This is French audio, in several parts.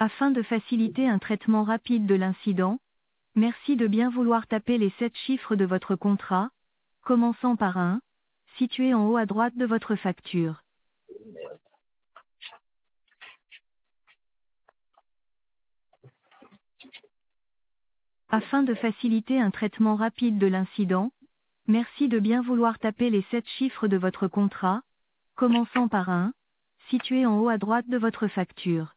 Afin de faciliter un traitement rapide de l'incident, merci de bien vouloir taper les 7 chiffres de votre contrat, commençant par un, situé en haut à droite de votre facture. Afin de faciliter un traitement rapide de l'incident, merci de bien vouloir taper les 7 chiffres de votre contrat, commençant par un, situé en haut à droite de votre facture.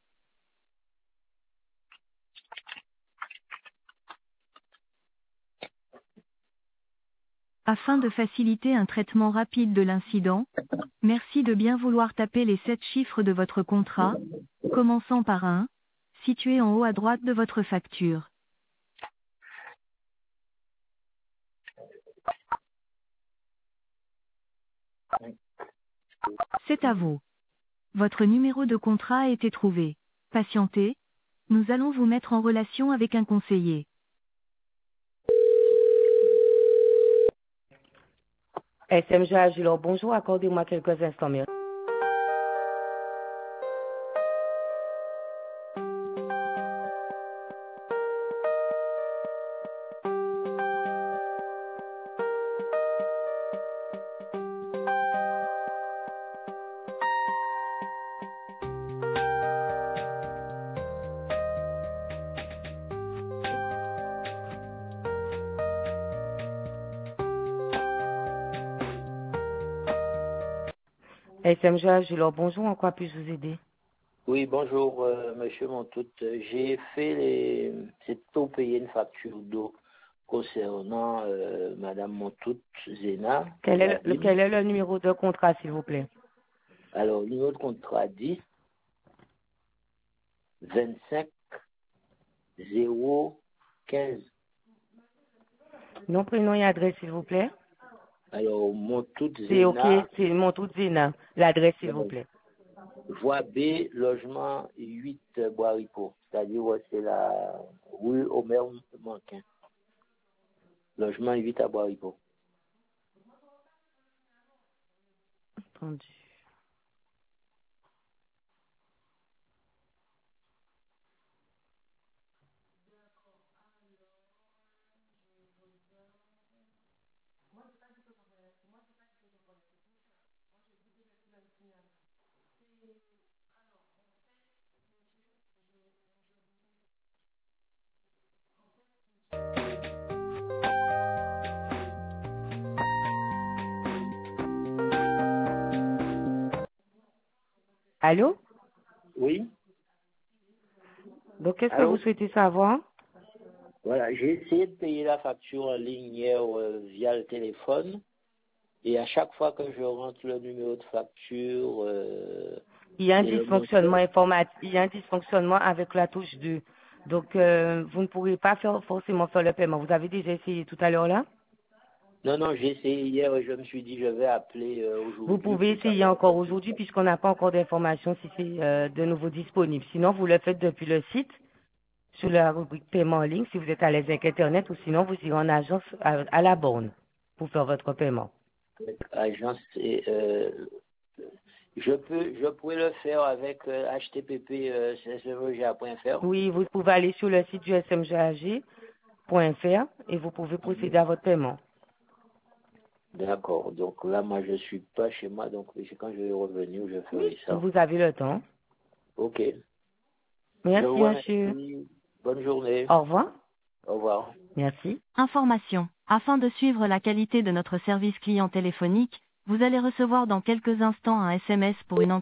Afin de faciliter un traitement rapide de l'incident, merci de bien vouloir taper les 7 chiffres de votre contrat, commençant par un, situé en haut à droite de votre facture. C'est à vous. Votre numéro de contrat a été trouvé. Patientez, nous allons vous mettre en relation avec un conseiller. SMG Agilor, bonjour, accordez-moi quelques instants, merci. SMG Agilor, bonjour, en quoi puis-je vous aider? Oui, bonjour, monsieur Montout. J'ai fait c'est pour payer une facture d'eau concernant madame Montout Zena. Quel est le numéro de contrat, s'il vous plaît? Alors, le numéro de contrat 10 25 015. Nom, prénom et adresse, s'il vous plaît? Alors, Montout C'est OK, Zena, c'est Montout Zena. L'adresse, s'il vous plaît. voie B, logement 8 Boiripo. C'est-à-dire, ouais, c'est la rue Omer Manquin. Logement 8 à Boiripo. Entendu. Allô? Oui? Donc, qu'est-ce que vous Allô? souhaitez savoir? Voilà, j'ai essayé de payer la facture en ligne hier via le téléphone. Et à chaque fois que je rentre le numéro de facture, Il y a un et le dysfonctionnement montant, informatique, il y a un dysfonctionnement avec la touche 2. Donc, vous ne pourrez pas forcément faire le paiement. Vous avez déjà essayé tout à l'heure là? non, j'ai essayé hier et je me suis dit je vais appeler Vous aujourd'hui pouvez pour essayer savoir. encore aujourd'hui puisqu'on n'a pas encore d'informations si c'est de nouveau disponible. Sinon, vous le faites depuis le site, sur la rubrique paiement en ligne, si vous êtes à l'aise avec Internet, ou sinon vous irez en agence à la borne pour faire votre paiement. Agence, je pourrais le faire avec http smga.fr. Oui, vous pouvez aller sur le site du smgag.fr et vous pouvez procéder à votre paiement. D'accord. Donc là, moi, je suis pas chez moi, donc c'est quand je vais revenir, je ferai ça. Vous avez le temps. Ok. Je Merci, vous monsieur. remercie. Bonne journée. Au revoir. Au revoir. Merci. Information. Afin de suivre la qualité de notre service client téléphonique, vous allez recevoir dans quelques instants un SMS pour une